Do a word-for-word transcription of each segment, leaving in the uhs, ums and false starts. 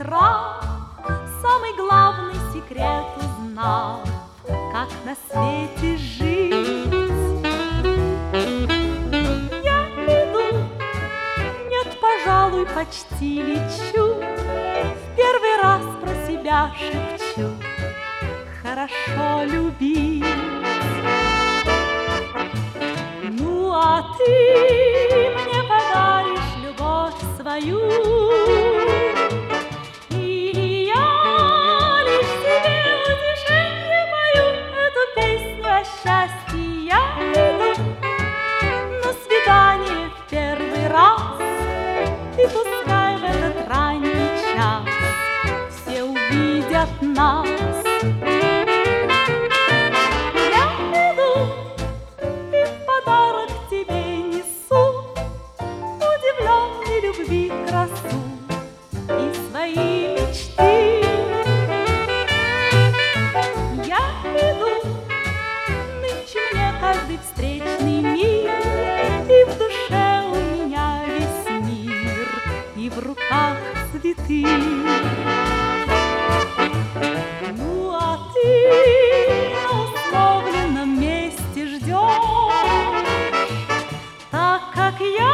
прав, самый главный секрет узнав, как на свете жить. Я иду, нет, пожалуй, почти лечу, в первый раз про себя шепчу: хорошо любить. Ну, а ты мне подаришь любовь свою, и я лишь себе утешенье пою эту песню о счастье. Я иду на свидание в первый раз, и пускай в этот ранний час все увидят нас. Красу и свои мечты. Я иду, нынче мне каждый встречный мир, и в душе у меня весь мир, и в руках цветы. Ну, а ты на условленном месте ждешь, так как я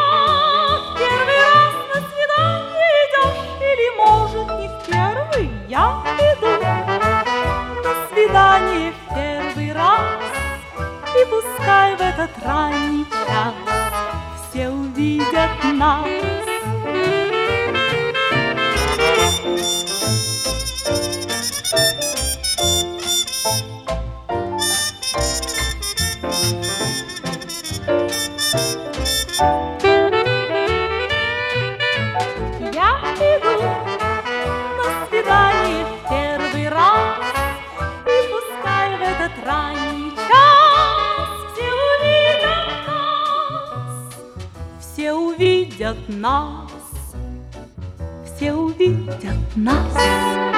Я иду на свидание в первый раз, и пускай в этот ранний час все увидят нас. Я иду на свидание в первый раз, и пускай в этот ранний час все увидят нас, все увидят нас, все увидят нас.